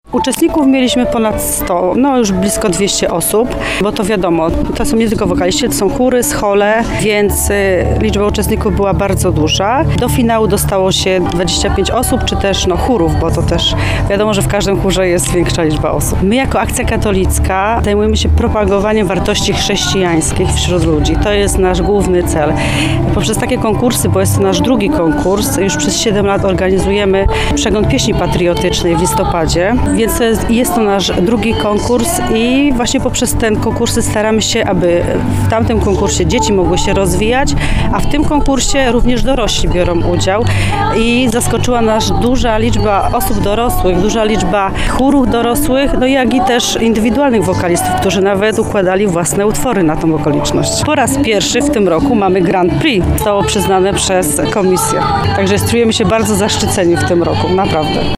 Uczestników mieliśmy ponad 100, już blisko 200 osób, bo to wiadomo, to są nie tylko wokaliści, to są chóry, schole, więc liczba uczestników była bardzo duża. Do finału dostało się 25 osób, czy też chórów, bo to też wiadomo, że w każdym chórze jest większa liczba osób. My jako Akcja Katolicka zajmujemy się propagowaniem wartości chrześcijańskich wśród ludzi. To jest nasz główny cel. Poprzez takie konkursy, bo jest to nasz drugi konkurs, już przez 7 lat organizujemy przegląd pieśni patriotycznej w listopadzie, więc jest to nasz drugi konkurs i właśnie poprzez ten konkursy staramy się, aby w tamtym konkursie dzieci mogły się rozwijać, a w tym konkursie również dorośli biorą udział i zaskoczyła nas duża liczba osób dorosłych, duża liczba chórów dorosłych, jak i też indywidualnych wokalistów, którzy nawet układali własne utwory na tą okoliczność. Po raz pierwszy w tym roku mamy Grand Prix. Zostało przyznane przez komisję. Także czujemy się bardzo zaszczyceni w tym roku, naprawdę.